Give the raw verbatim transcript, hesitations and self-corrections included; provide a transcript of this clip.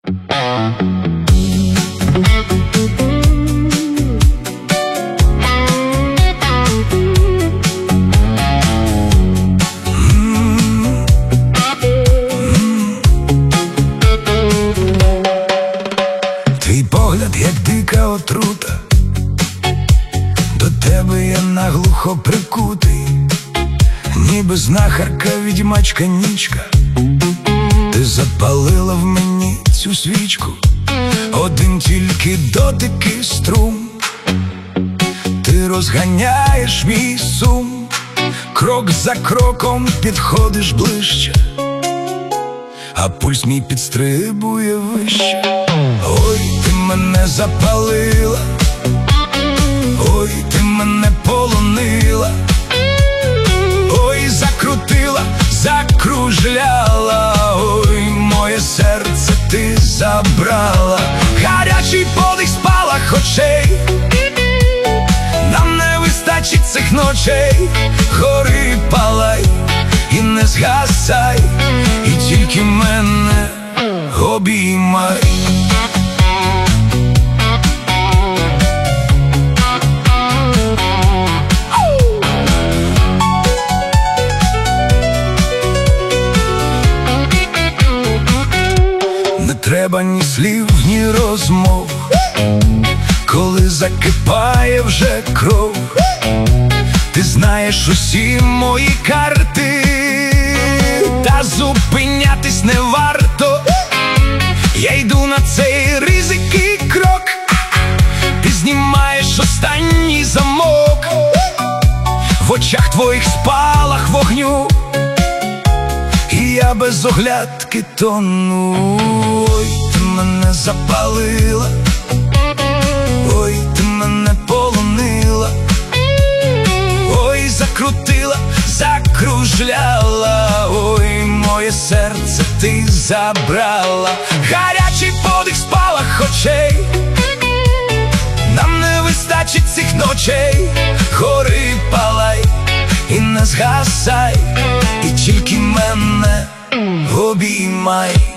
Твій погляд, як дика отрута, до тебе я наглухо прикутий, ніби знахарка, відьмачка, нічка. Ти запалила в мені цю свічку, один тільки дотик і струм. Ти розганяєш мій сум, крок за кроком підходиш ближче, а пульс мій підстрибує вище. Ой, ти мене запалила, ой, ти мене полонила, ой, закрутила, закружляла, ой, моє серце ти забрала. Гарячий подих, спалах очей, нам не вистачить цих ночей. Гори, палай і не згасай, і тільки мене обіймай. Не треба ні слів, ні розмов, коли закипає вже кров. Ти знаєш усі мої карти, та зупинятись не варто. Я йду на цей ризик і крок, ти знімаєш останній замок, в очах твоїх спалах вогню, і я без оглядки тону. Ой, ти мене запалила, ой, ти мене полонила, ой, закрутила, закружляла, ой, моє серце ти забрала. Гарячий подих, спалах очей, нам не вистачить цих ночей. Гори, палай і не згасай, і тільки мене обіймай.